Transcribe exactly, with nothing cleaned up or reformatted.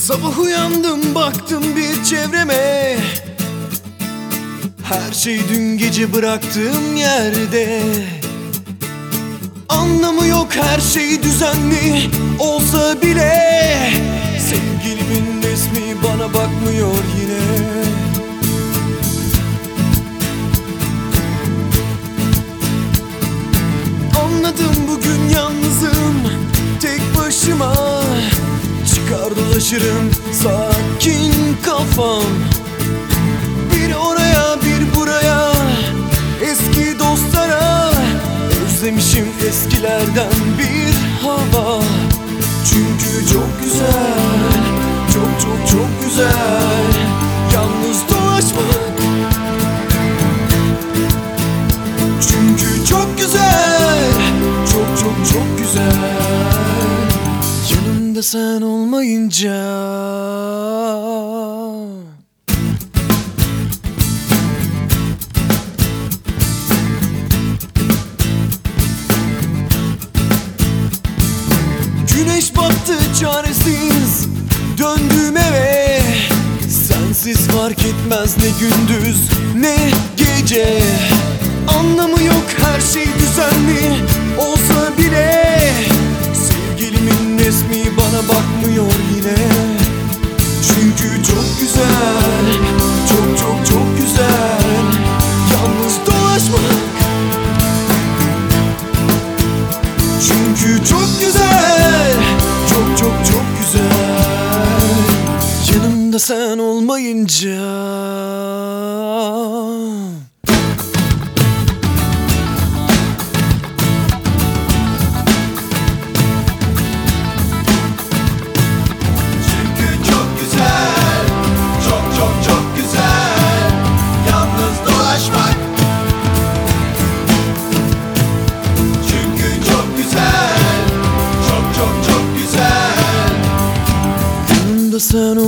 Sabah uyandım, baktım bir çevreme, her şey dün gece bıraktığım yerde. Anlamı yok, her şey düzenli olsa bile sevgilimin resmi bana bakmıyor yine. Anladım, bugün yalnızım, tek başıma. Çıkar dolaşırım sakin kafam, bir oraya bir buraya, eski dostlara. Özlemişim eskilerden bir hava. Çünkü çok güzel, çok çok çok güzel yalnız dolaşmak. Çünkü çok güzel, çok çok çok güzel yanımda sen olmayınca. Güneş battı çaresiz, döndüm eve. Sensiz fark etmez ne gündüz ne gece. Anlamı yok, her şey düzenli olsa bile sevgilimin resmi bana bakmıyor yine. Çünkü çok güzel, çok çok çok güzel yalnız dolaşmak. Çünkü çok güzel, çok çok çok güzel yanımda sen olmayınca. Sen